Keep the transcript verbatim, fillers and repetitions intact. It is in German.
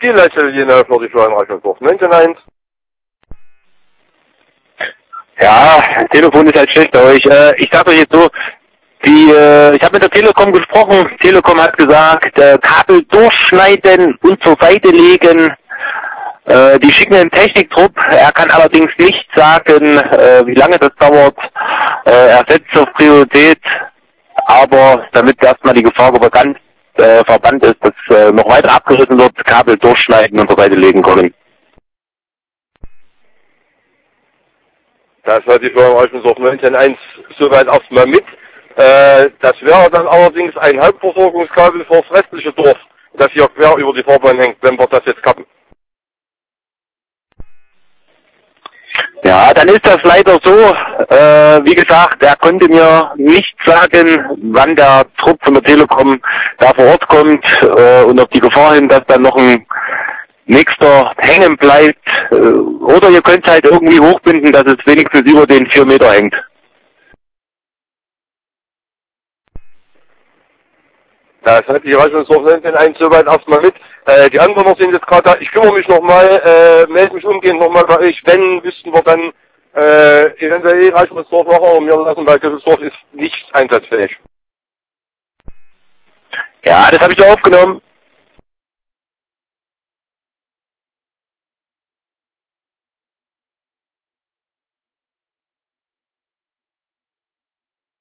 Die Leitstelle für die Steuernreichungsdorf neunzehn eins. Ja, Telefon ist halt schlecht bei euch. Äh, ich sage euch jetzt so, die, äh, ich habe mit der Telekom gesprochen. Telekom hat gesagt, äh, Kabel durchschneiden und zur Seite legen. Äh, die schicken einen Techniktrupp. Er kann allerdings nicht sagen, äh, wie lange das dauert. Äh, er setzt auf Priorität, aber damit erstmal die Gefahr bekannt, äh, verbannt ist, dass äh, noch weiter abgerissen wird, Kabel durchschneiden und zur Seite legen können. Das hat die Steuernreichungsdorf neunzehn eins soweit erstmal mit. Äh, das wäre dann allerdings ein Hauptversorgungskabel fürs restliche Dorf, das hier quer über die Fahrbahn hängt, wenn wir das jetzt kappen. Ja, dann ist das leider so. Äh, wie gesagt, er konnte mir nicht sagen, wann der Trupp von der Telekom da vor Ort kommt äh, und auf die Gefahr hin, dass dann noch ein nächster hängen bleibt. Äh, oder ihr könnt es halt irgendwie hochbinden, dass es wenigstens über den vier Meter hängt. Das hat die Reichungsdorf neunzehn eins soweit erstmal mit. Äh, die Anwohner sind jetzt gerade da. Ich kümmere mich nochmal, äh, melde mich umgehend nochmal bei euch. Wenn, wüssten wir dann, äh, eventuell Reichungsdorf noch, aber mir lassen, weil Gösselsdorf ist nicht einsatzfähig. Ja, das habe ich aufgenommen.